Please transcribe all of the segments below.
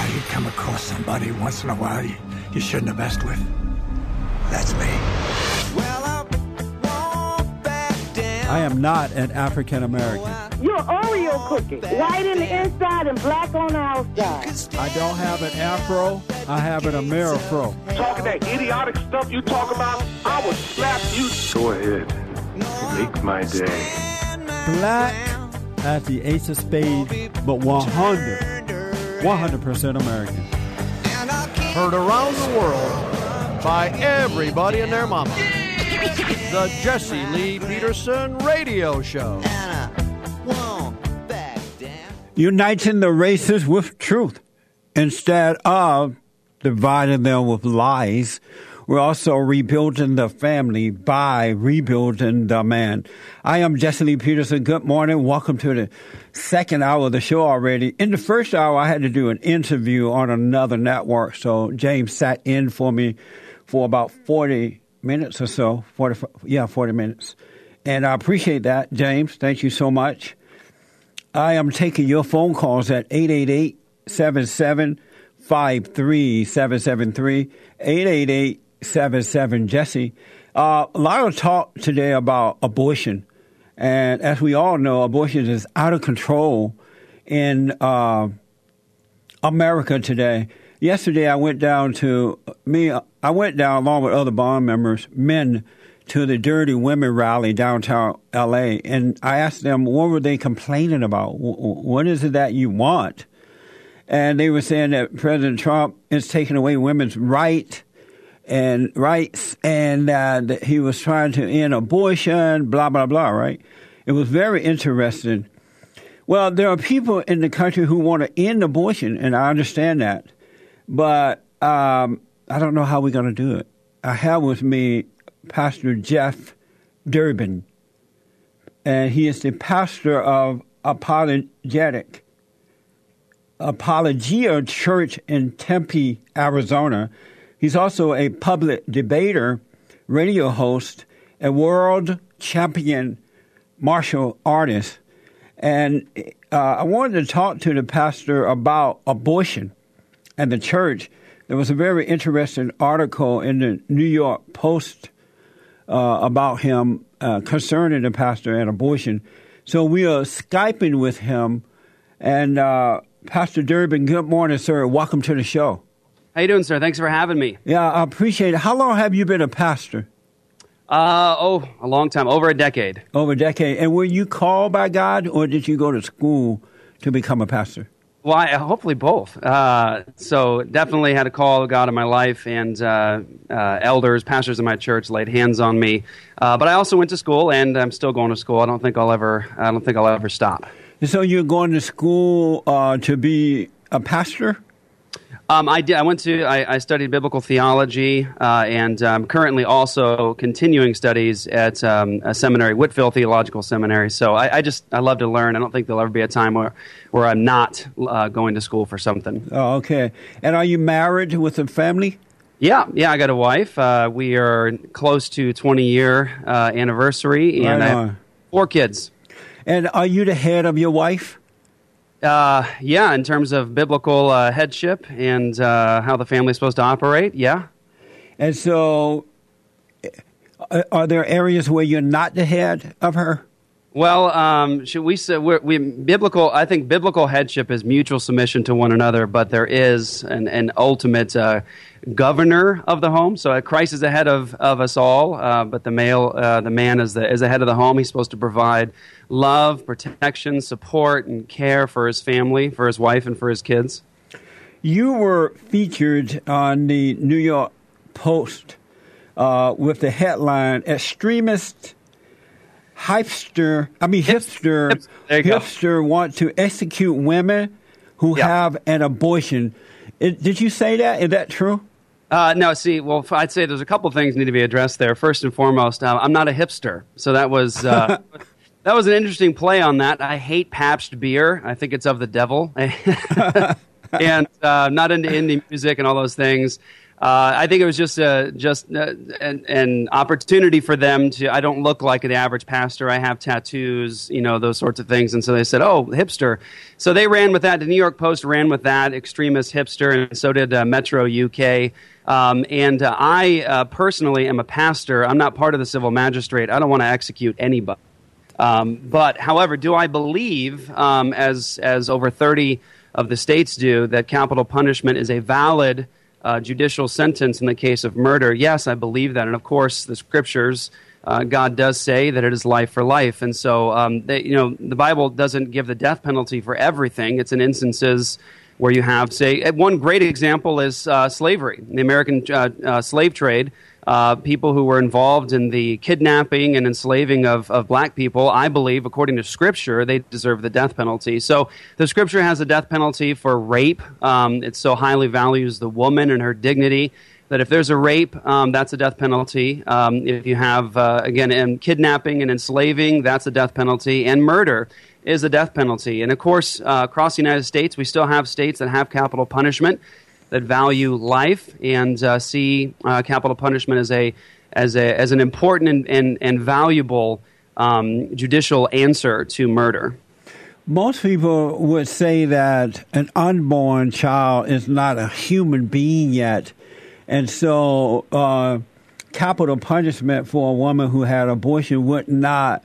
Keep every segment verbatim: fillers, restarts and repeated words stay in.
how you come across somebody once in a while you, you shouldn't have messed with. That's me. Well, I won't back down. I am not an African American. You're Oreo cookie, white in the inside and black on the outside. I don't have an afro. I have an Amerifro. Talking that idiotic stuff you talk about, I will slap you. Go ahead. Make my day. Black at the ace of spades, but one hundred, one hundred percent American. Heard around the world by everybody and their mama. The Jesse Lee Peterson Radio Show. Uniting the races with truth instead of dividing them with lies. We're also rebuilding the family by rebuilding the man. I am Jesse Lee Peterson. Good morning. Welcome to the second hour of the show already. In the first hour, I had to do an interview on another network, so James sat in for me for about forty minutes or so. forty, yeah, forty minutes. And I appreciate that, James. Thank you so much. I am taking your phone calls at eight eight eight, seven seven five three seven seven three, eight eight eight, seven seven Jesse. Uh, a lot of talk today about abortion. And as we all know, abortion is out of control in uh, America today. Yesterday, I went down to me. I went down along with other bond members, men, to the Dirty Women rally downtown L A, and I asked them, what were they complaining about? What is it that you want? And they were saying that President Trump is taking away women's right and rights, and uh, that he was trying to end abortion, blah, blah, blah, right? It was very interesting. Well, there are people in the country who want to end abortion, and I understand that. But um, I don't know how we're going to do it. I have with me Pastor Jeff Durbin, and he is the pastor of Apologetic, Apologia Church in Tempe, Arizona. He's also a public debater, radio host, a world champion martial artist. And uh, I wanted to talk to the pastor about abortion and the church. There was a very interesting article in the New York Post uh, about him uh, concerning the pastor and abortion. So we are Skyping with him. And uh, Pastor Durbin, good morning, sir. Welcome to the show. How you doing, sir? Thanks for having me. Yeah, I appreciate it. How long have you been a pastor? Uh, oh, a long time. Over a decade. Over a decade. And were you called by God, or did you go to school to become a pastor? Well, I, hopefully both. Uh, so definitely had a call of God in my life, and uh, uh, elders, pastors in my church laid hands on me. Uh, but I also went to school, and I'm still going to school. I don't think I'll ever. I don't think I'll ever stop. And so you're going to school uh, to be a pastor? Um, I did. I went to. I, I studied biblical theology, uh, and I'm currently also continuing studies at um, a seminary, Whitfield Theological Seminary. So I, I just I love to learn. I don't think there'll ever be a time where where I'm not uh, going to school for something. Oh, okay. And are you married with a family? Yeah, yeah. I got a wife. Uh, we are close to twenty year uh, anniversary, and Right I on. have four kids. And are you the head of your wife? Uh, yeah, in terms of biblical uh, headship and uh, how the family's supposed to operate, yeah. And so uh, are there areas where you're not the head of her? Well, um, should we say we're, we biblical? I think biblical headship is mutual submission to one another, but there is an, an ultimate uh, governor of the home. So uh, Christ is the head of, of us all, uh, but the male, uh, the man is the is the head of the home. He's supposed to provide love, protection, support, and care for his family, for his wife, and for his kids. You were featured on the New York Post uh, with the headline "Extremist Hipster." I mean, hipster. Hipster, there you go. Hipster want to execute women who Yeah. have an abortion. It, did you say that? Is that true? Uh, no, see, well, I'd say there's a couple things need to be addressed there. First and foremost, uh, I'm not a hipster, so that was uh, that was an interesting play on that. I hate Pabst beer. I think it's of the devil, and uh, not into indie music and all those things. Uh, I think it was just uh, just uh, an, an opportunity for them to. I don't look like the average pastor. I have tattoos, you know, those sorts of things. And so they said, "Oh, hipster." So they ran with that. The New York Post ran with that, extremist hipster, and so did uh, Metro U K. Um, and uh, I uh, personally am a pastor. I'm not part of the civil magistrate. I don't want to execute anybody. Um, but, however, do I believe, um, as as over thirty of the states do, that capital punishment is a valid Uh, judicial sentence in the case of murder? Yes, I believe that. And of course, the scriptures, uh, God does say that it is life for life. And so, um, they, you know, the Bible doesn't give the death penalty for everything. It's in instances where you have, say, one great example is uh, slavery, the American uh, uh, slave trade. Uh, people who were involved in the kidnapping and enslaving of, of black people, I believe, according to Scripture, they deserve the death penalty. So the Scripture has a death penalty for rape. Um, it so highly values the woman and her dignity that if there's a rape, um, that's a death penalty. Um, if you have, uh, again, and kidnapping and enslaving, that's a death penalty. And murder is a death penalty. And of course, uh, across the United States, we still have states that have capital punishment, that value life and uh, see uh, capital punishment as a as a as an important and and, and valuable um, judicial answer to murder. Most people would say that an unborn child is not a human being yet, and so uh, capital punishment for a woman who had abortion would not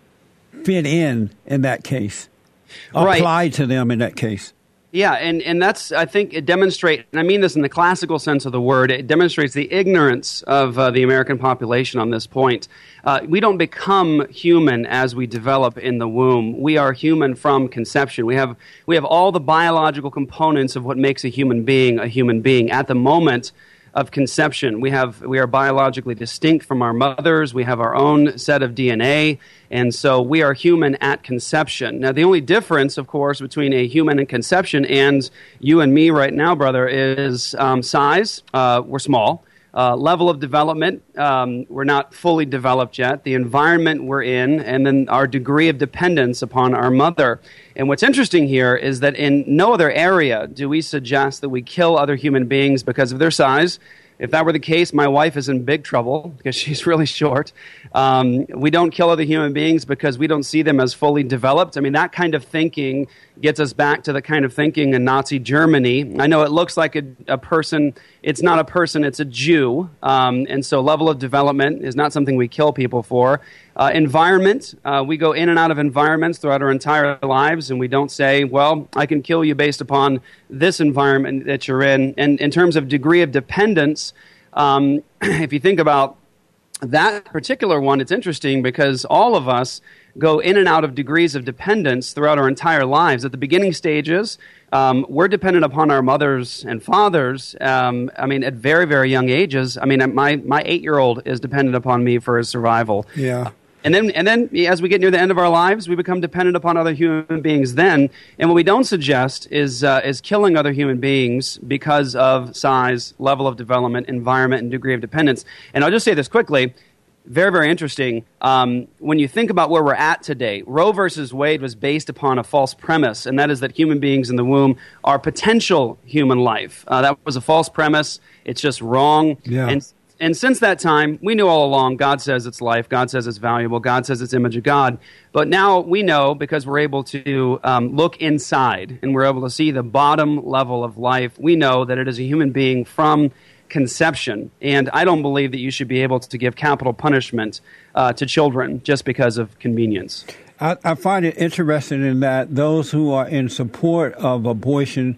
fit in in that case, apply right. to them in that case. Yeah, and, and that's, I think, it demonstrates, and I mean this in the classical sense of the word, it demonstrates the ignorance of uh, the American population on this point. Uh, we don't become human as we develop in the womb. We are human from conception. We have we have all the biological components of what makes a human being a human being at the moment of conception. We have we are biologically distinct from our mothers. We have our own set of D N A, and so we are human at conception. Now, the only difference, of course, between a human in conception and you and me right now, brother, is um, size. Uh, we're small. Uh, level of development, um, we're not fully developed yet. The environment we're in, and then our degree of dependence upon our mother. And what's interesting here is that in no other area do we suggest that we kill other human beings because of their size. If that were the case, my wife is in big trouble because she's really short. Um, we don't kill other human beings because we don't see them as fully developed. I mean, that kind of thinking gets us back to the kind of thinking in Nazi Germany. I know it looks like a, a person. It's not a person, it's a Jew. Um, and so level of development is not something we kill people for. Uh, environment, uh, we go in and out of environments throughout our entire lives, and we don't say, well, I can kill you based upon this environment that you're in. And in terms of degree of dependence, um, if you think about that particular one, it's interesting because all of us go in and out of degrees of dependence throughout our entire lives. At the beginning stages, um, we're dependent upon our mothers and fathers, um, I mean, at very, very young ages. I mean, my, my eight-year-old is dependent upon me for his survival. Yeah. And then, and then, as we get near the end of our lives, we become dependent upon other human beings. Then, and what we don't suggest is uh, is killing other human beings because of size, level of development, environment, and degree of dependence. And I'll just say this quickly. Very, very interesting. Um, when you think about where we're at today, Roe versus Wade was based upon a false premise, and that is that human beings in the womb are potential human life. Uh, that was a false premise. It's just wrong. Yeah. And And since that time, we knew all along God says it's life, God says it's valuable, God says it's image of God. But now we know because we're able to um, look inside and we're able to see the bottom level of life. We know that it is a human being from conception. And I don't believe that you should be able to give capital punishment uh, to children just because of convenience. I, I find it interesting in that those who are in support of abortion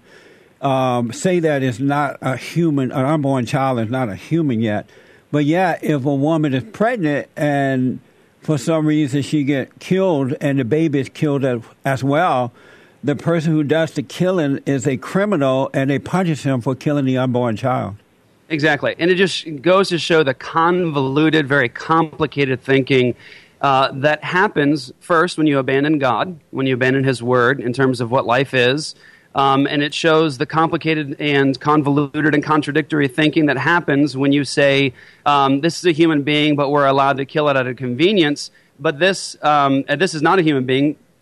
Um, say that it's not a human, an unborn child is not a human yet. But yeah, if a woman is pregnant and for some reason she get killed and the baby is killed as, as well, the person who does the killing is a criminal and they punish him for killing the unborn child. Exactly. And it just goes to show the convoluted, very complicated thinking uh, that happens first when you abandon God, when you abandon His Word in terms of what life is. Um, and it shows the complicated and convoluted and contradictory thinking that happens when you say, um, this is a human being, but we're allowed to kill it out of convenience. But this um, this is not a human being.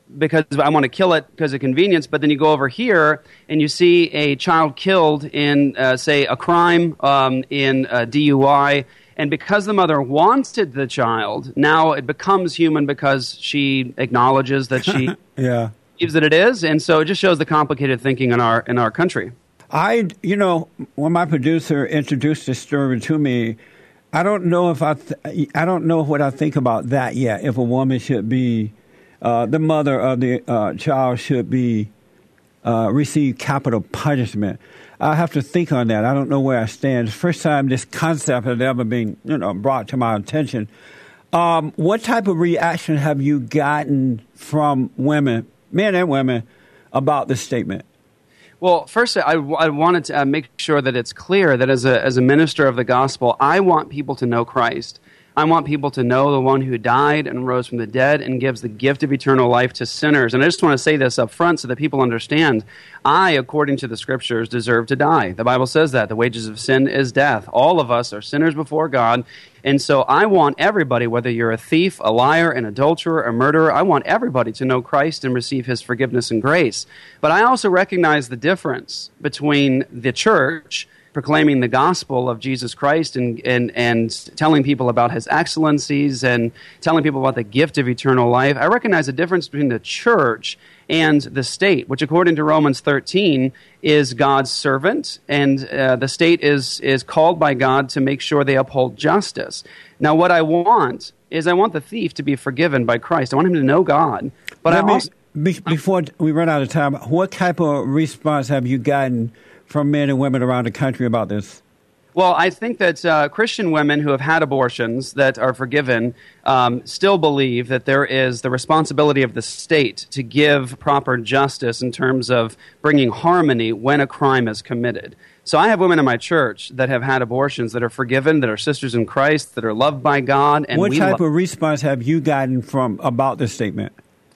because I want to kill it because of convenience, but then you go over here and you see a child killed in, uh, say, a crime, um, in a D U I, and because the mother wanted the child, now it becomes human because she acknowledges that she yeah. believes that it is, and so it just shows the complicated thinking in our in our country. I, you know, when my producer introduced this story to me, I don't know if I, th- I don't know what I think about that yet. If a woman should be, uh, the mother of the uh, child should be uh, receive capital punishment. I have to think on that. I don't know where I stand. It's the first time this concept has ever been, you know, brought to my attention. Um, what type of reaction have you gotten from women, men and women, about this statement? Well, first, I, I wanted to uh, make sure that it's clear that as a as a minister of the gospel, I want people to know Christ. I want people to know the one who died and rose from the dead and gives the gift of eternal life to sinners. And I just want to say this up front so that people understand. I, according to the Scriptures, deserve to die. The Bible says that. The wages of sin is death. All of us are sinners before God. And so I want everybody, whether you're a thief, a liar, an adulterer, a murderer, I want everybody to know Christ and receive his forgiveness and grace. But I also recognize the difference between the church proclaiming the gospel of Jesus Christ and, and, and telling people about his excellencies and telling people about the gift of eternal life. I recognize the difference between the church and the state, which according to Romans thirteen is God's servant, and uh, the state is, is called by God to make sure they uphold justice. Now, what I want is I want the thief to be forgiven by Christ. I want him to know God. But Let I me, also... be, before we run out of time, what type of response have you gotten from men and women around the country about this? Well, I think that uh, Christian women who have had abortions that are forgiven um, still believe that there is the responsibility of the state to give proper justice in terms of bringing harmony when a crime is committed. So I have women in my church that have had abortions that are forgiven, that are sisters in Christ, that are loved by God. And what we type lo- of response have you gotten from about this statement?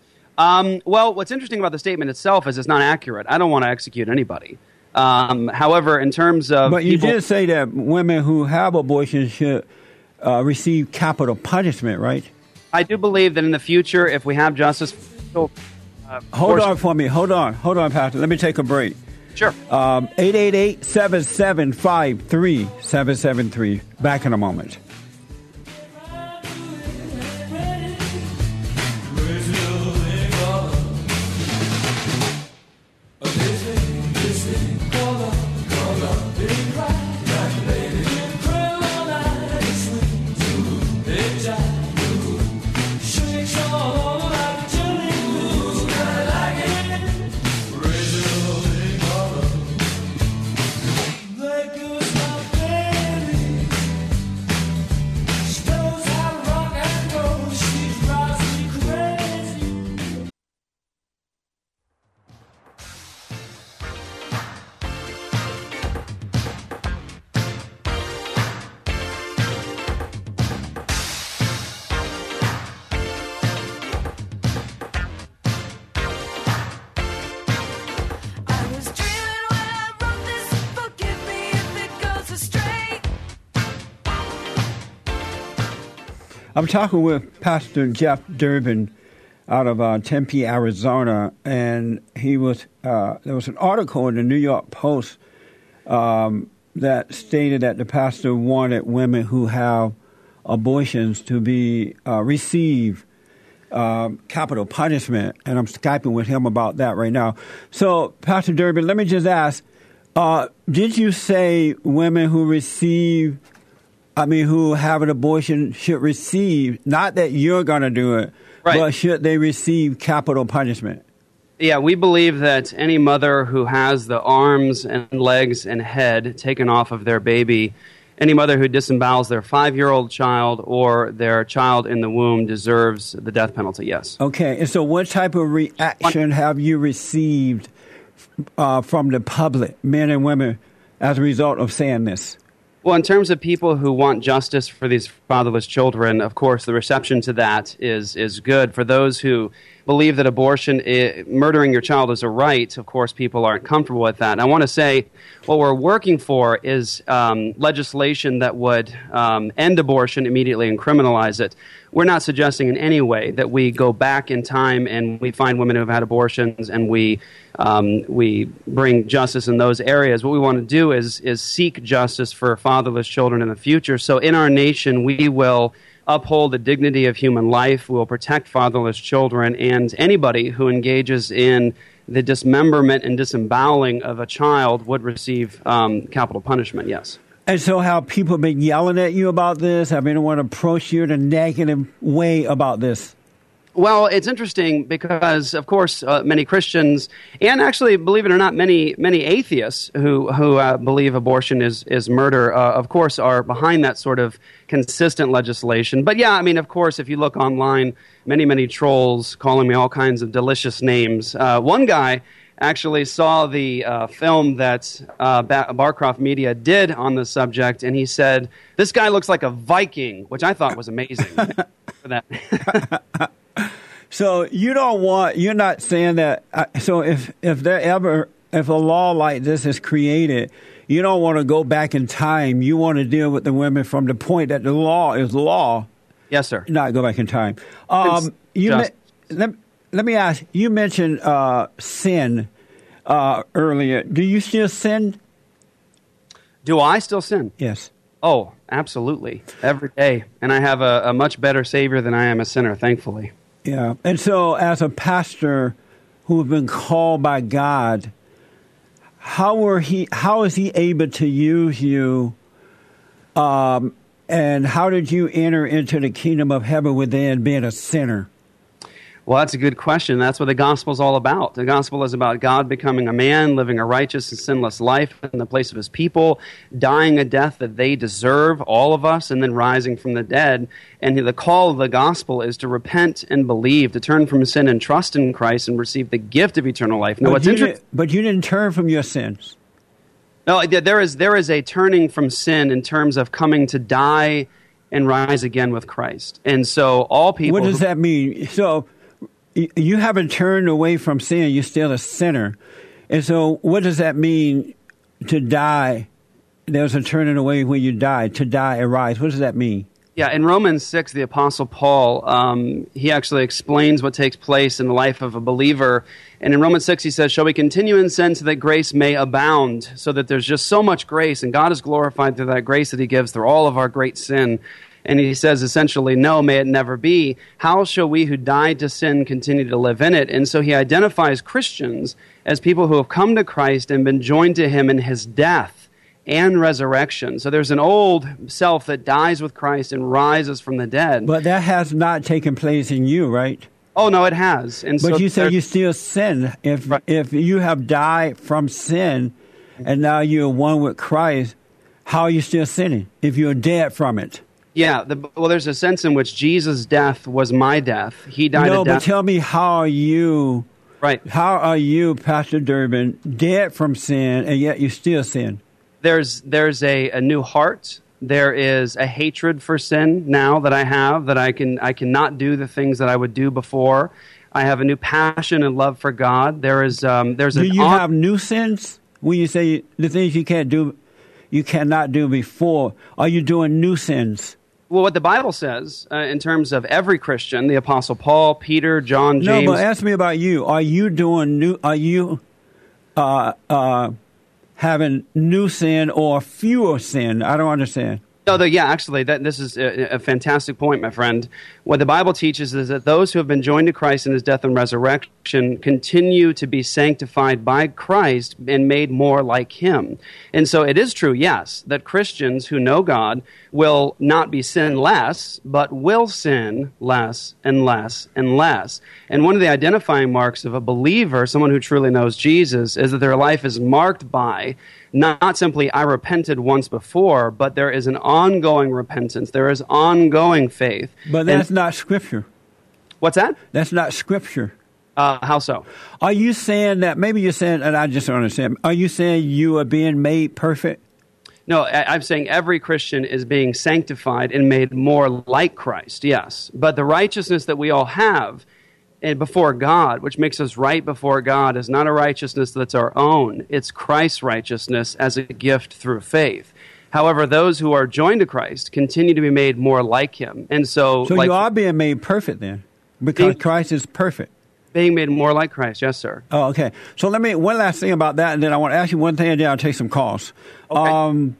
Um, well, what's interesting about the statement itself is it's not accurate. I don't want to execute anybody. Um, however, in terms of But you people, did say that women who have abortions should uh, receive capital punishment, right? I do believe that in the future, if we have justice... Uh, hold on for me. Hold on. Hold on, Pastor. Let me take a break. Sure. Um, eight eight eight, seven seven five, three seven seven three. Back in a moment. I'm talking with Pastor Jeff Durbin out of uh, Tempe, Arizona, and he was. Uh, there was an article in the New York Post um, that stated that the pastor wanted women who have abortions to be uh, receive uh, capital punishment, and I'm Skyping with him about that right now. So, Pastor Durbin, let me just ask: uh, did you say women who receive? I mean, who have an abortion should receive, not that you're going to do it, right, but should they receive capital punishment? Yeah, we believe that any mother who has the arms and legs and head taken off of their baby, any mother who disembowels their five-year-old child or their child in the womb deserves the death penalty, yes. Okay, and so what type of reaction have you received uh, from the public, men and women, as a result of saying this? Well, in terms of people who want justice for these fatherless children, of course, the reception to that is is good. For those who believe that abortion, I- murdering your child is a right, of course, people aren't comfortable with that. And I want to say what we're working for is um, legislation that would um, end abortion immediately and criminalize it. We're not suggesting in any way that we go back in time and we find women who have had abortions and we um, we bring justice in those areas. What we want to do is is seek justice for fatherless children in the future. So in our nation, we will uphold the dignity of human life. We will protect fatherless children, and anybody who engages in the dismemberment and disemboweling of a child would receive um, capital punishment, yes. And so have people been yelling at you about this? Have anyone approached you in a negative way about this? Well, it's interesting because, of course, uh, many Christians, and actually, believe it or not, many many atheists who who uh, believe abortion is is murder, uh, of course, are behind that sort of consistent legislation. But yeah, I mean, of course, if you look online, many many trolls calling me all kinds of delicious names. Uh, one guy actually saw the uh, film that uh, ba- Barcroft Media did on the subject, and he said, "This guy looks like a Viking," which I thought was amazing. For that. So you don't want, you're not saying that, uh, so if, if there ever, if a law like this is created, you don't want to go back in time. You want to deal with the women from the point that the law is law. Yes, sir. Not go back in time. Um, you just- me- let, let me ask, you mentioned uh, sin uh, earlier. Do you still sin? Do I still sin? Yes. Oh, absolutely. Every day. And I have a, a much better Savior than I am a sinner, thankfully. Yeah. And so as a pastor who has been called by God, how were he how is he able to use you, um, and how did you enter into the kingdom of heaven within being a sinner? Well, that's a good question. That's what the gospel is all about. The gospel is about God becoming a man, living a righteous and sinless life in the place of his people, dying a death that they deserve, all of us, and then rising from the dead. And the call of the gospel is to repent and believe, to turn from sin and trust in Christ and receive the gift of eternal life. Now, But what's you, interesting? didn't, but you didn't turn from your sins. No, there is there is a turning from sin in terms of coming to die and rise again with Christ. And so all people. What does who, that mean? So y- you haven't turned away from sin. You're still a sinner. And so what does that mean to die? There's a turning away when you die. To die and rise. What does that mean? Yeah, in Romans six, the Apostle Paul, um, he actually explains what takes place in the life of a believer. And in Romans six, he says, "Shall we continue in sin so that grace may abound?" So that there's just so much grace, and God is glorified through that grace that he gives through all of our great sin. And he says essentially, no, may it never be. How shall we who died to sin continue to live in it? And so he identifies Christians as people who have come to Christ and been joined to him in his death and resurrection. So there's an old self that dies with Christ and rises from the dead. But that has not taken place in you, right? Oh, no, it has. And But so you say there's- you still sin. If Right. if you have died from sin and now you're one with Christ, how are you still sinning if you're dead from it? Yeah, the, well, there's a sense in which Jesus' death was my death. He died No, a but death. tell me, how are you, Right. how are you, Pastor Durbin, dead from sin and yet you still sin? There's there's a, a new heart. There is a hatred for sin now that I have, that I can I cannot do the things that I would do before. I have a new passion and love for God. There is um, there's Do an you on- have new sins when you say the things you can't do, you cannot do before? Are you doing new sins? well, what the Bible says uh, in terms of every Christian, the Apostle Paul, Peter, John, James. No, but ask me about you. Are you doing new? Are you uh, uh, having new sin or fewer sin? I don't understand. No, the, yeah, actually, that, this is a, a fantastic point, my friend. What the Bible teaches is that those who have been joined to Christ in his death and resurrection continue to be sanctified by Christ and made more like him. And so it is true, yes, that Christians who know God will not be sinless, but will sin less and less and less. And one of the identifying marks of a believer, someone who truly knows Jesus, is that their life is marked by not simply I repented once before, but there is an ongoing repentance. There is ongoing faith. But And- that's not scripture. what's that? That's not scripture. Uh, how so? Are you saying that? Maybe you're saying, and I just don't understand. Are you saying you are being made perfect? No, I, I'm saying every Christian is being sanctified and made more like Christ, yes. But the righteousness that we all have and before God, which makes us right before God, is not a righteousness that's our own. It's Christ's righteousness as a gift through faith. However, those who are joined to Christ continue to be made more like him. And so, So like, you are being made perfect then, because Being- Christ is perfect. being made more like Christ. Yes, sir. Oh, okay. So let me, one last thing about that, and then I want to ask you one thing, and then I'll take some calls. Okay. Um,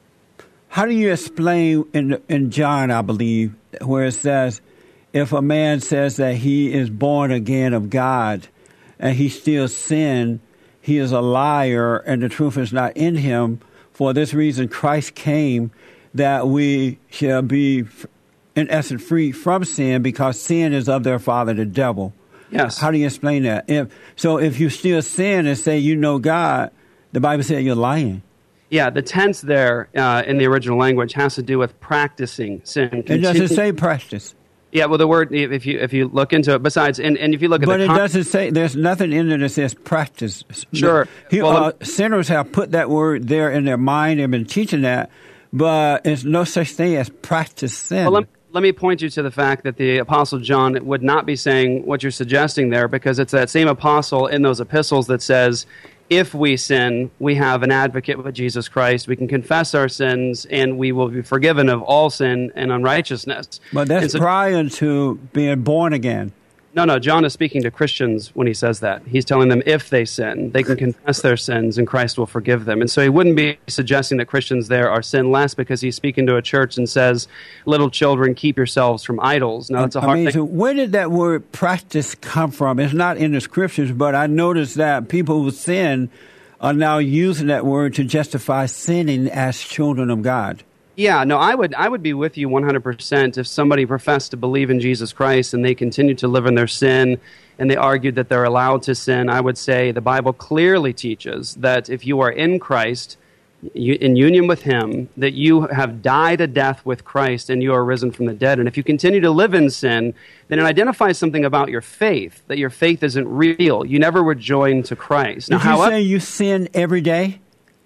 how do you explain in in John, I believe, where it says, if a man says that he is born again of God and he still sin, he is a liar and the truth is not in him. For this reason, Christ came that we shall be, in essence, free from sin, because sin is of their father, the devil. Yes. How do you explain that? If so, if you still sin and say you know God, the Bible says you're lying. Yeah, the tense there uh, in the original language has to do with practicing sin. It doesn't Continue- say practice. Yeah, well, the word, if you if you look into it, besides, and, and if you look at But the it con- doesn't say, there's nothing in there that says practice. Sure. He, Well, uh, sinners have put that word there in their mind. They've been teaching that, but it's no such thing as practice sin. Well, let, let me point you to the fact that the Apostle John would not be saying what you're suggesting there, because it's that same apostle in those epistles that says, if we sin, we have an advocate with Jesus Christ. We can confess our sins, and we will be forgiven of all sin and unrighteousness. But that's And so- prior to being born again. No, no, John is speaking to Christians when he says that. He's telling them if they sin, they can confess their sins and Christ will forgive them. And so he wouldn't be suggesting that Christians there are sinless, because he's speaking to a church and says, little children, keep yourselves from idols. Now, that's a hard Amazing. thing. Where did that word practice come from? It's not in the scriptures, but I noticed that people who sin are now using that word to justify sinning as children of God. Yeah, no, I would I would be with you one hundred percent if somebody professed to believe in Jesus Christ and they continued to live in their sin and they argued that they're allowed to sin. I would say the Bible clearly teaches that if you are in Christ, you, in union with him, that you have died a death with Christ and you are risen from the dead. And if you continue to live in sin, then it identifies something about your faith, that your faith isn't real. You never were joined to Christ. Now, Did you however, say you sin every day?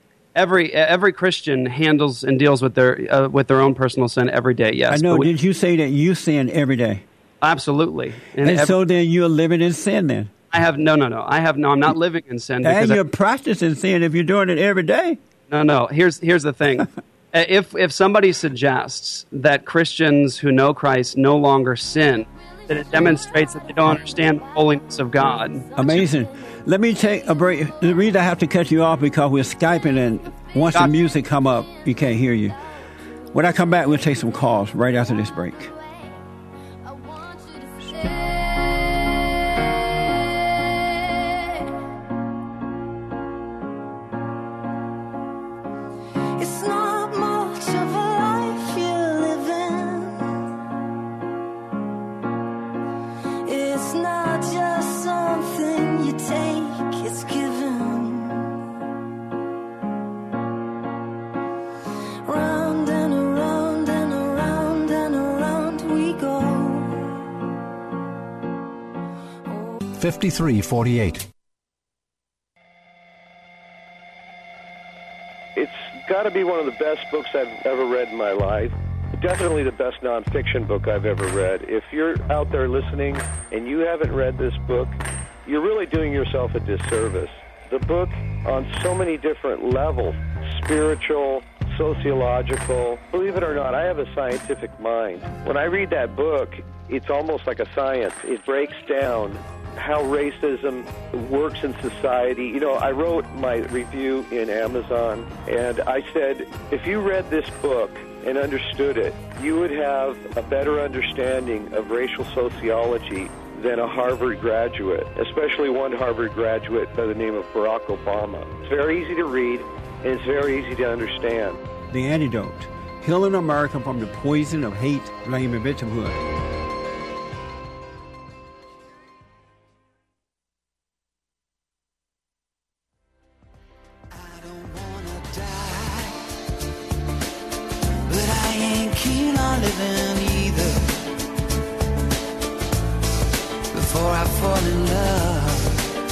Every every Christian handles and deals with their uh, with their own personal sin every day. Yes, I know. but we- Did you say that you sin every day? absolutely. And, And ev- so then you're living in sin then? I have no, no, no. I have no. I'm not living in sin because And I- you're practicing sin if you're doing it every day. no, no. Here's here's the thing. Uh, if if somebody suggests that Christians who know Christ no longer sin, then it demonstrates that they don't understand the holiness of God. Amazing. Let me take a break. The reason I have to cut you off because we're Skyping, and once the Gotcha. music come up, you can't hear you. When I come back, we'll take some calls right after this break. It's not much of a life you're living. It's not just something you take, it's given. Round and around and around and around we go. fifty-three forty-eight. It's got to be one of the best books I've ever read in my life. Definitely the best nonfiction book I've ever read. If you're out there listening and you haven't read this book, you're really doing yourself a disservice. The book, on so many different levels, spiritual, sociological, believe it or not, I have a scientific mind. When I read that book, it's almost like a science. It breaks down how racism works in society. You know, I wrote my review in Amazon, and I said, if you read this book and understood it, you would have a better understanding of racial sociology than a Harvard graduate, especially one Harvard graduate by the name of Barack Obama. It's very easy to read, and it's very easy to understand. The Antidote. Healing America from the poison of hate, blame, and victimhood. But I ain't keen on living either. Before I fall in love,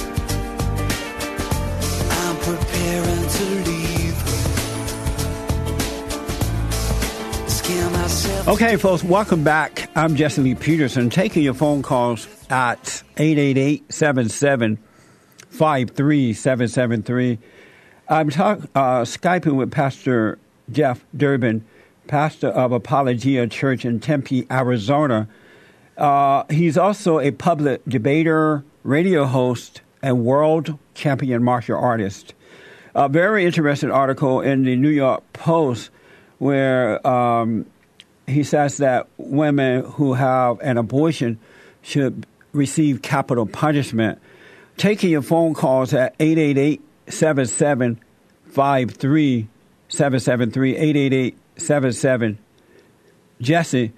I'm preparing to leave. Scare myself. Okay, folks, welcome back. I'm Jesse Lee Peterson, taking your phone calls at eight eight eight, seven seven five three seven seven three. I'm talk, uh, Skyping with Pastor Jeff Durbin, pastor of Apologia Church in Tempe, Arizona. Uh, he's also a public debater, radio host, and world champion martial artist. A very interesting article in the New York Post where um, he says that women who have an abortion should receive capital punishment. Taking your phone calls at eight eight eight, seven seven five three seven seven three, eight eight eight, seven seven. Jesse,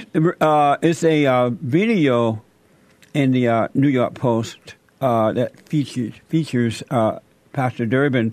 uh, it's a uh, video in the uh, New York Post uh, that features, features uh, Pastor Durbin.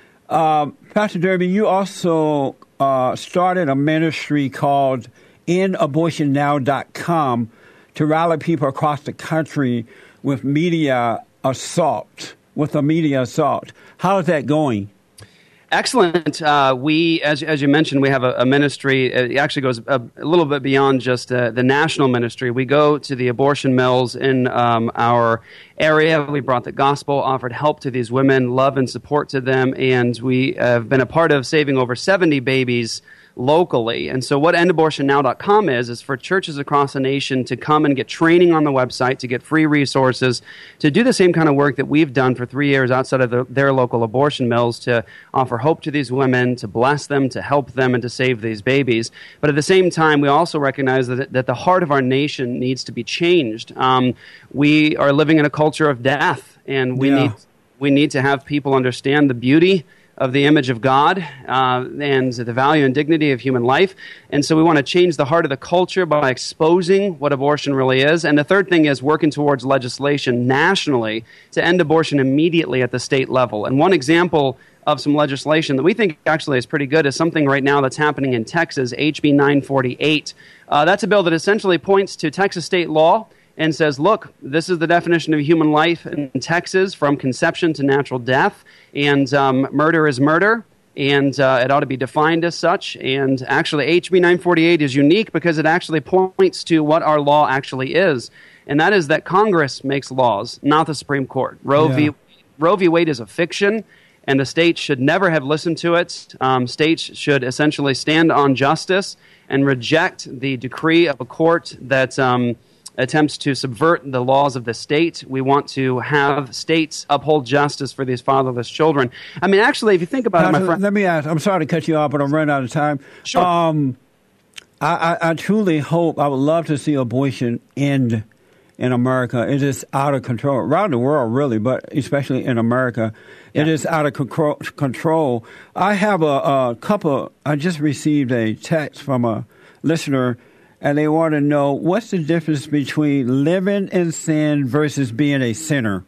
Uh, Pastor Durbin, you also uh, started a ministry called end abortion now dot com to rally people across the country with media assault, with a media assault. How is that going? Excellent. Uh, we, as as you mentioned, we have a, a ministry. It actually goes a, a little bit beyond just uh, the national ministry. We go to the abortion mills in um, our area. We brought the gospel, offered help to these women, love and support to them, and we have been a part of saving over seventy babies locally. And so what end abortion now dot com is, is for churches across the nation to come and get training on the website, to get free resources, to do the same kind of work that we've done for three years outside of the, their local abortion mills, to offer hope to these women, to bless them, to help them, and to save these babies. But at the same time, we also recognize that, that the heart of our nation needs to be changed. Um, we are living in a culture of death, and we, yeah. need, we need to have people understand the beauty of the image of God uh, and the value and dignity of human life. And so we want to change the heart of the culture by exposing what abortion really is. And the third thing is working towards legislation nationally to end abortion immediately at the state level. And one example of some legislation that we think actually is pretty good is something right now that's happening in Texas, H B nine forty-eight. Uh, that's a bill that essentially points to Texas state law and says, look, this is the definition of human life in Texas from conception to natural death, and um, murder is murder, and uh, it ought to be defined as such. And actually, H B nine forty-eight is unique because it actually points to what our law actually is, and that is that Congress makes laws, not the Supreme Court. Roe, yeah. v, Roe v. Wade is a fiction, and the states should never have listened to it. Um, states should essentially stand on justice and reject the decree of a court that Um, attempts to subvert the laws of the state. We want to have states uphold justice for these fatherless children. I mean, actually, if you think about Pastor, it, my friend... Let me ask. I'm sorry to cut you off, but I'm running out of time. Sure. Um, I, I, I truly hope, I would love to see abortion end in America. It is out of control. Around the world, really, but especially in America. Yeah. It is out of control. I have a, a couple... I just received a text from a listener, and they want to know, what's the difference between living in sin versus being a sinner?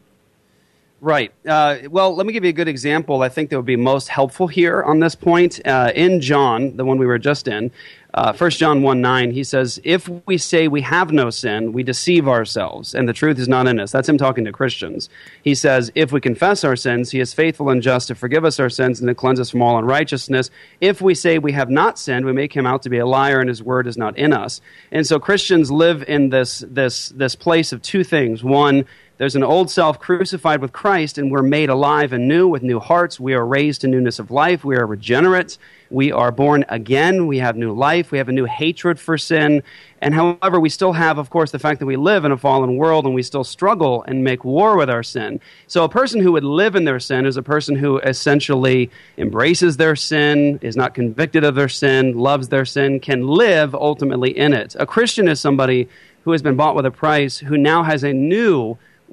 Right. Uh, well, let me give you a good example. I think that would be most helpful here on this point. Uh, in John, the one we were just in, uh, First John one nine, he says, if we say we have no sin, we deceive ourselves, and the truth is not in us. That's him talking to Christians. He says, if we confess our sins, he is faithful and just to forgive us our sins and to cleanse us from all unrighteousness. If we say we have not sinned, we make him out to be a liar, and his word is not in us. And so Christians live in this this this place of two things. One, there's an old self crucified with Christ, and we're made alive and new with new hearts. We are raised to newness of life. We are regenerate. We are born again. We have new life. We have a new hatred for sin. And however, we still have, of course, the fact that we live in a fallen world, and we still struggle and make war with our sin. So a person who would live in their sin is a person who essentially embraces their sin, is not convicted of their sin, loves their sin, can live ultimately in it. A Christian is somebody who has been bought with a price, who now has a new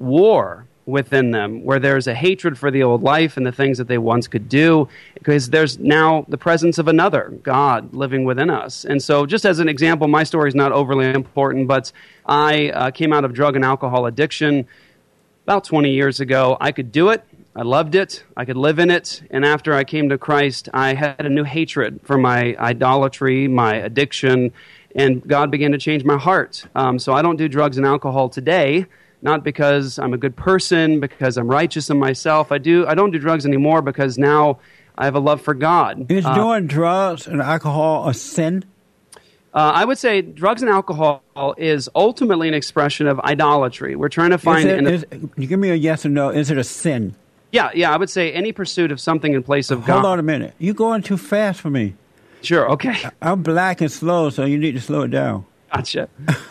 war within them, where there's a hatred for the old life and the things that they once could do, because there's now the presence of another God living within us. And so, just as an example, my story is not overly important, but I uh, came out of drug and alcohol addiction about twenty years ago. I could do it. I loved it. I could live in it. And after I came to Christ, I had a new hatred for my idolatry, my addiction, and God began to change my heart. Um, so I don't do drugs and alcohol today, not because I'm a good person, because I'm righteous in myself. I do. I don't do drugs anymore because now I have a love for God. Is uh, doing drugs and alcohol a sin? Uh, I would say drugs and alcohol is ultimately an expression of idolatry. We're trying to find... Is it, an, is, you give me a yes or no. Is it a sin? Yeah, yeah, I would say any pursuit of something in place of Hold God. Hold on a minute. You're going too fast for me. Sure, okay. I'm black and slow, so you need to slow it down. Gotcha.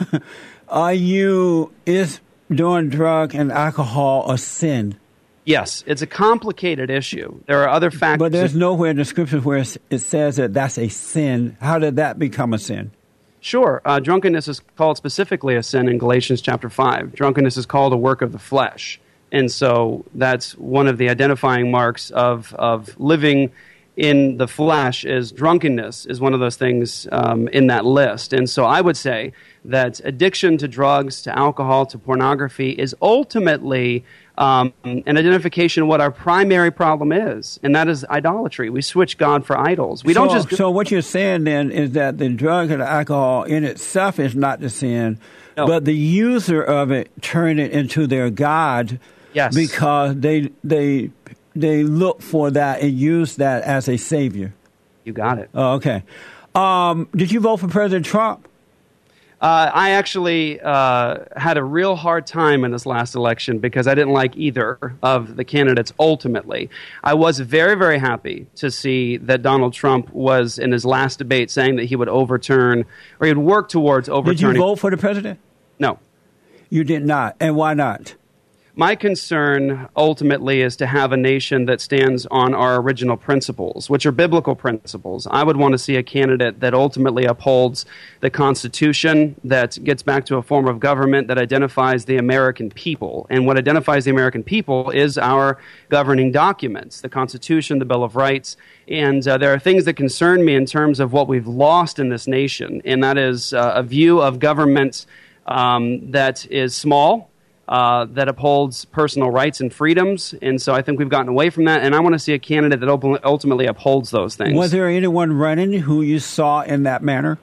Are you... Is doing drug and alcohol a sin? Yes, it's a complicated issue. There are other factors. But there's nowhere in the scriptures where it says that that's a sin. How did that become a sin? Sure. Uh, drunkenness is called specifically a sin in Galatians chapter five. Drunkenness is called a work of the flesh. And so that's one of the identifying marks of, of living in the flesh is drunkenness is one of those things um, in that list. And so I would say that addiction to drugs, to alcohol, to pornography is ultimately um, an identification of what our primary problem is, and that is idolatry. We switch God for idols. We so, don't just... So what you're saying then is that the drug and the alcohol in itself is not the sin, no. but the user of it turn it into their God yes. because they they they look for that and use that as a savior. You got it. Oh, okay. Um, did you vote for President Trump? Uh, I actually uh, had a real hard time in this last election because I didn't like either of the candidates ultimately. I was very, very happy to see that Donald Trump was in his last debate saying that he would overturn, or he would work towards overturning. Did you vote for the president? No. You did not. And why not? My concern ultimately is to have a nation that stands on our original principles, which are biblical principles. I would want to see a candidate that ultimately upholds the Constitution, that gets back to a form of government that identifies the American people. And what identifies the American people is our governing documents, the Constitution, the Bill of Rights. And uh, there are things that concern me in terms of what we've lost in this nation, and that is uh, a view of government um, that is small, Uh, that upholds personal rights and freedoms. And so I think we've gotten away from that. And I want to see a candidate that op- ultimately upholds those things. Was there anyone running who you saw in that manner?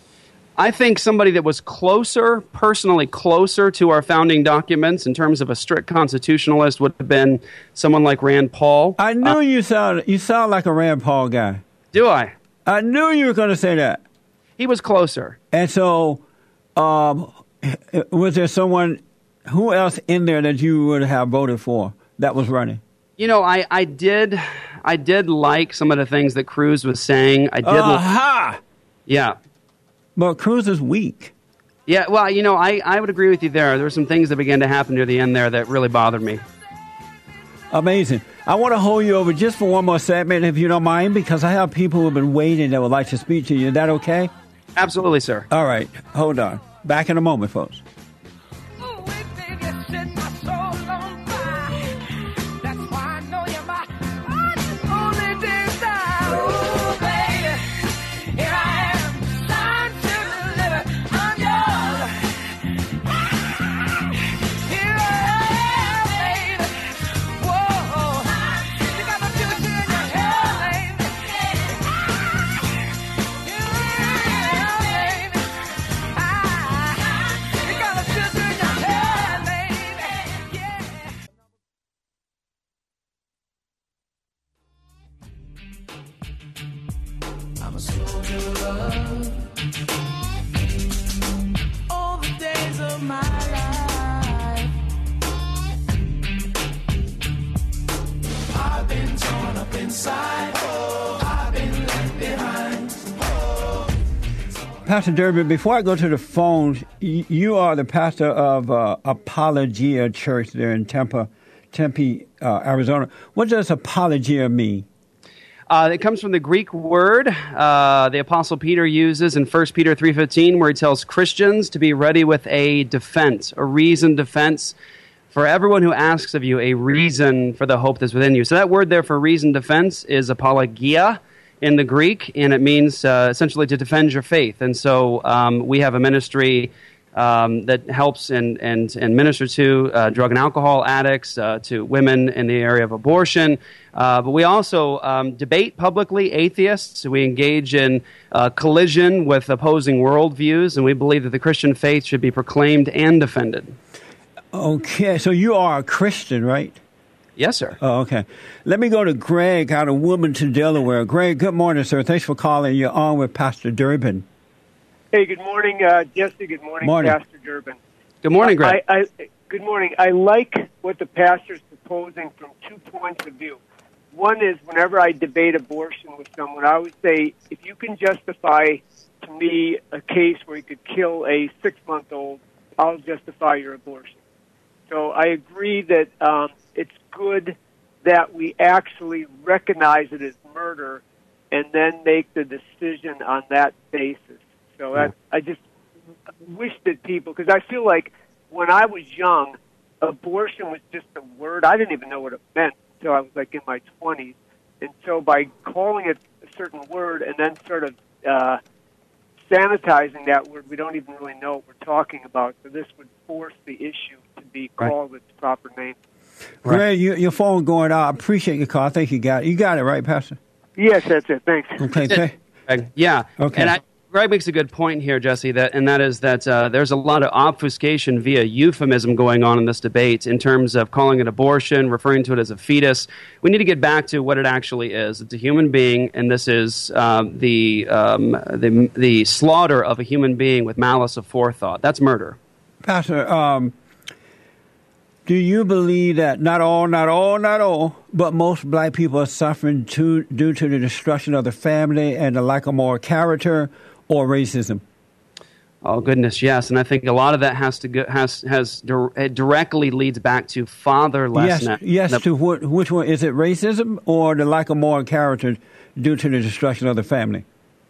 I think somebody that was closer, personally closer to our founding documents in terms of a strict constitutionalist would have been someone like Rand Paul. I knew uh, you sound you sound like a Rand Paul guy. Do I? I knew you were going to say that. He was closer. And so, um, was there someone... Who else in there that you would have voted for that was running? You know, I, I did I did like some of the things that Cruz was saying. I did. Aha! Li- yeah. But Cruz is weak. Yeah, well, you know, I, I would agree with you there. There were some things that began to happen near the end there that really bothered me. Amazing. I want to hold you over just for one more segment, if you don't mind, because I have people who have been waiting that would like to speak to you. Is that okay? Absolutely, sir. All right. Hold on. Back in a moment, folks. Pastor Durbin, before I go to the phone, you are the pastor of uh, Apologia Church there in Tempe, Tempe, uh, Arizona. What does apologia mean? Uh, it comes from the Greek word uh, the Apostle Peter uses in First Peter three fifteen, where he tells Christians to be ready with a defense, a reasoned defense for everyone who asks of you a reason for the hope that's within you. So that word there for reasoned defense is apologia in the Greek, and it means uh, essentially to defend your faith. And so um, we have a ministry um, that helps and, and, and minister to uh, drug and alcohol addicts, uh, to women in the area of abortion. Uh, but we also um, debate publicly atheists. We engage in uh, collision with opposing worldviews, and we believe that the Christian faith should be proclaimed and defended. Okay, so you are a Christian, right? Yes, sir. Oh, okay. Let me go to Greg out of Wilmington, Delaware. Greg, good morning, sir. Thanks for calling. You're on with Pastor Durbin. Hey, good morning, uh, Jesse. Good morning, Morning. Pastor Durbin. Good morning, Greg. I, I, good morning. I like what the pastor's proposing from two points of view. One is whenever I debate abortion with someone, I always say, if you can justify to me a case where you could kill a six-month-old, I'll justify your abortion. So I agree that um, it's good that we actually recognize it as murder and then make the decision on that basis. So that, I just wish that people, because I feel like when I was young, abortion was just a word. I didn't even know what it meant until I was like in my twenties. And so by calling it a certain word and then sort of uh, sanitizing that word, we don't even really know what we're talking about. So this would force the issue to be called its proper name. Right. Greg, you, your phone going out. I appreciate your call. I think you got it. You got it, right, Pastor? Yes, that's it. Thanks. Okay. That's it, Greg. Yeah. Okay. And I, Greg makes a good point here, Jesse, that, and that is that uh, there's a lot of obfuscation via euphemism going on in this debate in terms of calling it abortion, referring to it as a fetus. We need to get back to what it actually is. It's a human being, and this is um, the, um, the the slaughter of a human being with malice aforethought. That's murder. Pastor, um, do you believe that not all, not all, not all, but most black people are suffering to, due to the destruction of the family and the lack of moral character or racism? Oh goodness, yes, and I think a lot of that has to go, has has it directly leads back to fatherlessness. Yes, yes. The, to what, which one is it? Racism or the lack of moral character due to the destruction of the family?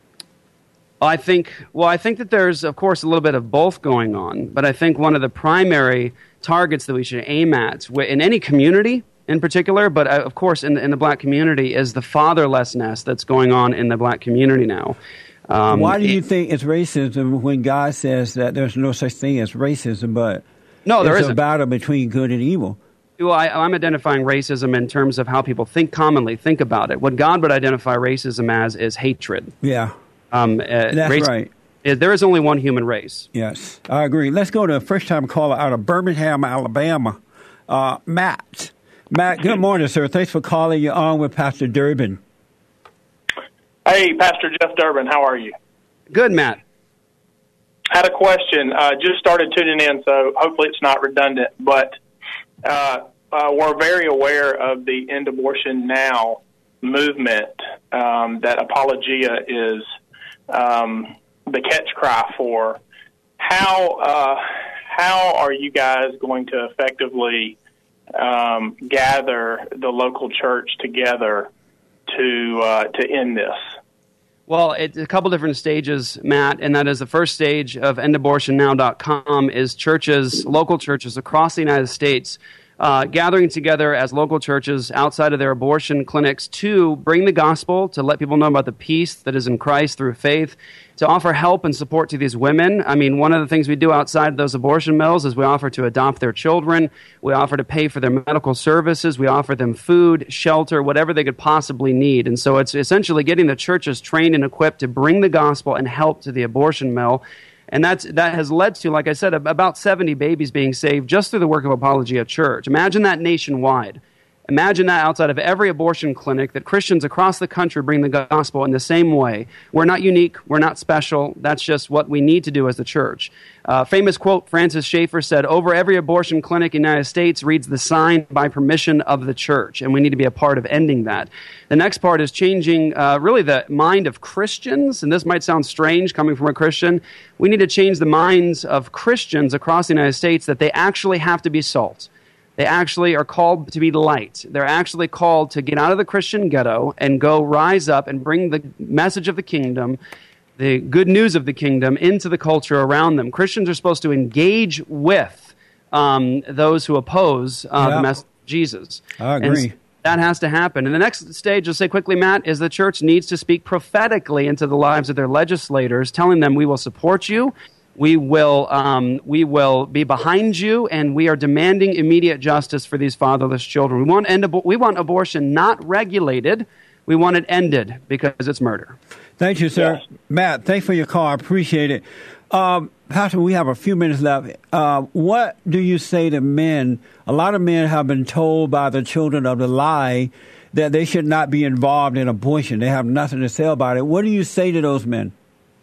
I think. Well, I think that there's, of course, a little bit of both going on, but I think one of the primary targets that we should aim at in any community, in particular, but uh, of course in the, in the black community, is the fatherlessness that's going on in the black community now. Um, Why do you it, think it's racism when God says that there's no such thing as racism, but no, there it's isn't. a battle between good and evil? Well, I, I'm identifying racism in terms of how people think commonly, think about it. What God would identify racism as is hatred. Yeah, um, uh, that's race, right. Uh, there is only one human race. Yes, I agree. Let's go to a first-time caller out of Birmingham, Alabama, uh, Matt. Matt, good morning, sir. Thanks for calling. You're on with Pastor Durbin. Hey, Pastor Jeff Durbin, how are you? Good, Matt. Had a question. Uh, just started tuning in, so hopefully it's not redundant. But uh, uh, we're very aware of the End Abortion Now movement um, that Apologia is um, the catch cry for. How uh, how are you guys going to effectively um, gather the local church together to uh, to end this? Well, it's a couple different stages, Matt, and that is the first stage of end abortion now dot com is churches, local churches across the United States uh, gathering together as local churches outside of their abortion clinics to bring the gospel, to let people know about the peace that is in Christ through faith, to offer help and support to these women. I mean, one of the things we do outside those abortion mills is we offer to adopt their children, we offer to pay for their medical services, we offer them food, shelter, whatever they could possibly need. And so it's essentially getting the churches trained and equipped to bring the gospel and help to the abortion mill. And that's, that has led to, like I said, about seventy babies being saved just through the work of Apologia Church. Imagine that nationwide. Imagine that outside of every abortion clinic, that Christians across the country bring the gospel in the same way. We're not unique. We're not special. That's just what we need to do as the church. Uh, famous quote, Francis Schaeffer said, "Over every abortion clinic in the United States reads the sign by permission of the church," and we need to be a part of ending that. The next part is changing uh, really the mind of Christians, and this might sound strange coming from a Christian. We need to change the minds of Christians across the United States that they actually have to be salt. They actually are called to be light. They're actually called to get out of the Christian ghetto and go rise up and bring the message of the kingdom, the good news of the kingdom, into the culture around them. Christians are supposed to engage with um, those who oppose uh, yeah. the message of Jesus. I agree. And that has to happen. And the next stage, I'll say quickly, Matt, is the church needs to speak prophetically into the lives of their legislators, telling them, we will support you. We will um, we will be behind you, and we are demanding immediate justice for these fatherless children. We want end abo- we want abortion not regulated. We want it ended because it's murder. Thank you, sir. Yes. Matt, thanks for your call. I appreciate it. Um, Pastor, we have a few minutes left. Uh, what do you say to men? A lot of men have been told by the children of the lie that they should not be involved in abortion. They have nothing to say about it. What do you say to those men?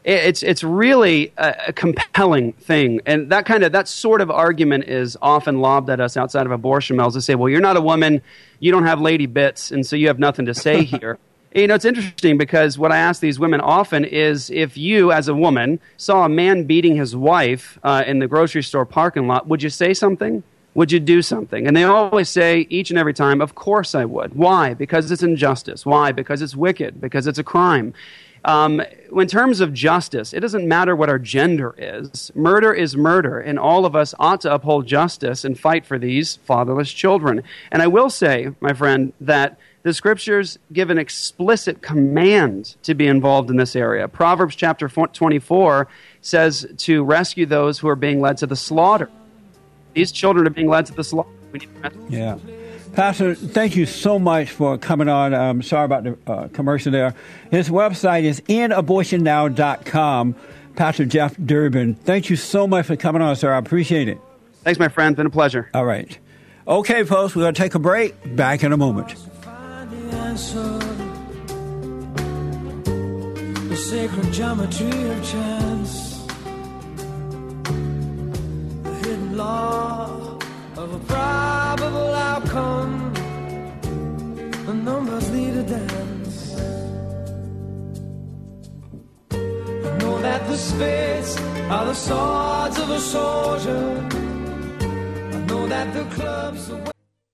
it's it's really a, a compelling thing, and that kind of that sort of argument is often lobbed at us outside of abortion mills to say, well, you're not a woman, you don't have lady bits, and so you have nothing to say here. You know, it's interesting because what I ask these women often is, if you, as a woman, saw a man beating his wife uh, in the grocery store parking lot, would you say something? Would you do something? And they always say, each and every time, of course I would. Why? Because it's injustice. Why? Because it's wicked. Because it's a crime. Um, in terms of justice, it doesn't matter what our gender is. Murder is murder, and all of us ought to uphold justice and fight for these fatherless children. And I will say, my friend, that the Scriptures give an explicit command to be involved in this area. Proverbs chapter twenty-four says to rescue those who are being led to the slaughter. These children are being led to the slaughter. We need to yeah. Pastor, thank you so much for coming on. I'm sorry about the uh, commercial there. His website is end abortion now dot com. Pastor Jeff Durbin, thank you so much for coming on, sir. I appreciate it. Thanks, my friend. Been a pleasure. All right. Okay, folks, we're going to take a break. Back in a moment. The sacred geometry of chance, the hidden law of a probable outcome, the numbers lead a dance. I know that the spades are the swords of a soldier. I know that the clubs are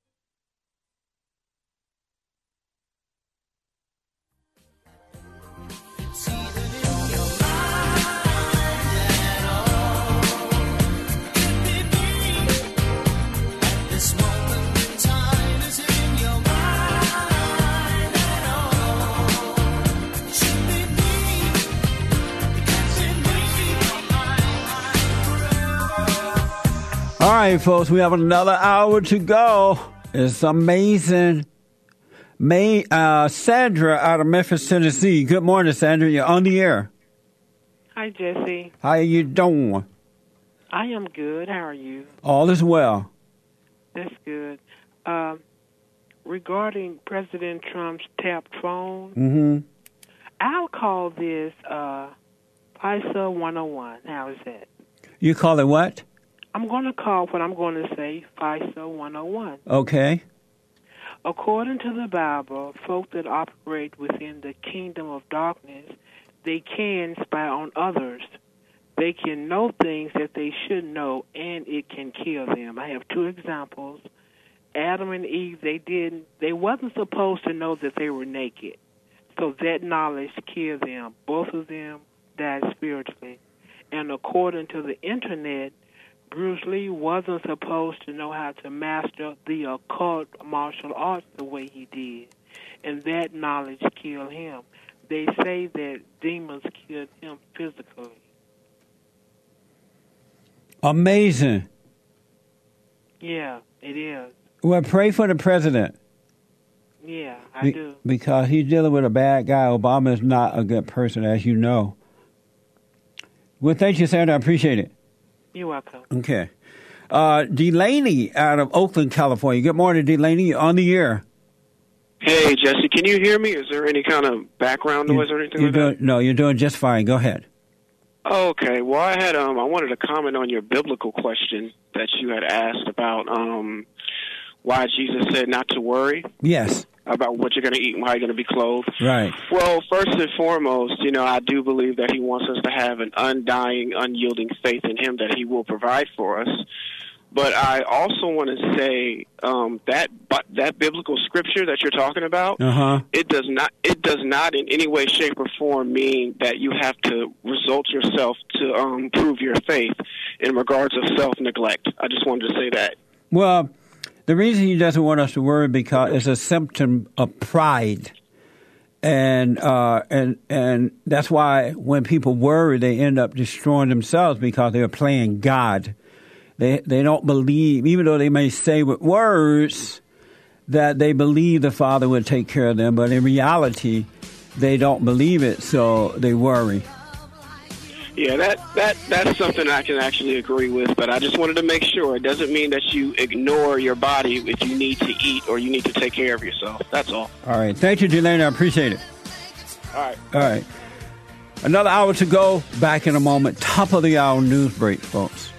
All right, folks, we have another hour to go. It's amazing. May uh, Sandra out of Memphis, Tennessee. Good morning, Sandra. You're on the air. Hi, Jesse. How are you doing? I am good. How are you? All is well. That's good. Um, regarding President Trump's tapped phone, mm-hmm. I'll call this uh, FISA one oh one. How is that? You call it what? I'm going to call what I'm going to say FISA one oh one. Okay. According to the Bible, folk that operate within the kingdom of darkness, they can spy on others. They can know things that they should know, and it can kill them. I have two examples. Adam and Eve, they didn't, they wasn't supposed to know that they were naked. So that knowledge killed them. Both of them died spiritually. And according to the internet, Bruce Lee wasn't supposed to know how to master the occult martial arts the way he did, and that knowledge killed him. They say that demons killed him physically. Amazing. Yeah, it is. Well, pray for the president. Yeah, I Be- do. Because he's dealing with a bad guy. Obama is not a good person, as you know. Well, thank you, Sandra. I appreciate it. You're welcome. Okay. Uh, Delaney out of Oakland, California. Good morning, Delaney. You're on the air. Hey, Jesse, can you hear me? Is there any kind of background noise you, or anything you're like doing, that? No, you're doing just fine. Go ahead. Okay. Well, I had um, I wanted to comment on your biblical question that you had asked about um, why Jesus said not to worry. Yes. About what you're going to eat and how you're going to be clothed. Right. Well, first and foremost, you know, I do believe that he wants us to have an undying, unyielding faith in him that he will provide for us. But I also want to say um, that that biblical scripture that you're talking about, uh-huh. it does not it does not in any way, shape, or form mean that you have to result yourself to um, prove your faith in regards of self-neglect. I just wanted to say that. Well, the reason he doesn't want us to worry because it's a symptom of pride, and uh, and and that's why when people worry, they end up destroying themselves because they're playing God. They they don't believe, even though they may say with words that they believe the Father would take care of them, but in reality, they don't believe it, so they worry. Yeah, that, that that's something I can actually agree with, but I just wanted to make sure. It doesn't mean that you ignore your body if you need to eat or you need to take care of yourself. That's all. All right. Thank you, Delaney. I appreciate it. All right. All right. Another hour to go. Back in a moment. Top of the hour news break, folks.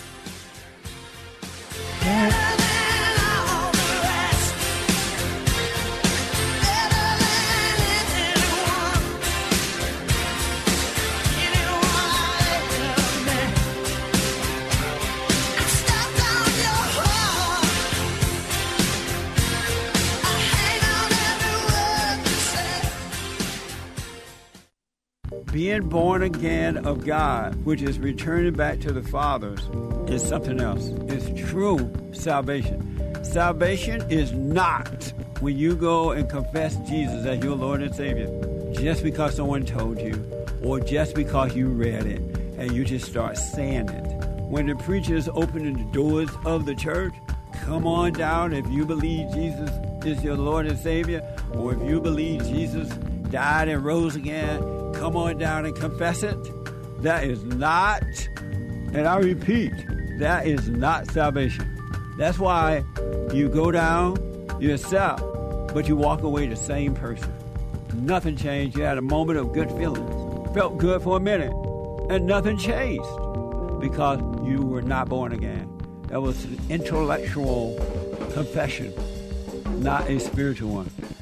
Being born again of God, which is returning back to the Father's, is something else. It's true salvation. Salvation is not when you go and confess Jesus as your Lord and Savior just because someone told you or just because you read it and you just start saying it. When the preacher is opening the doors of the church, come on down if you believe Jesus is your Lord and Savior, or if you believe Jesus died and rose again, come on down and confess it. That is not, and I repeat, that is not salvation. That's why you go down, you accept, but you walk away the same person. Nothing changed. You had a moment of good feelings. Felt good for a minute, and nothing changed because you were not born again. That was an intellectual confession, not a spiritual one.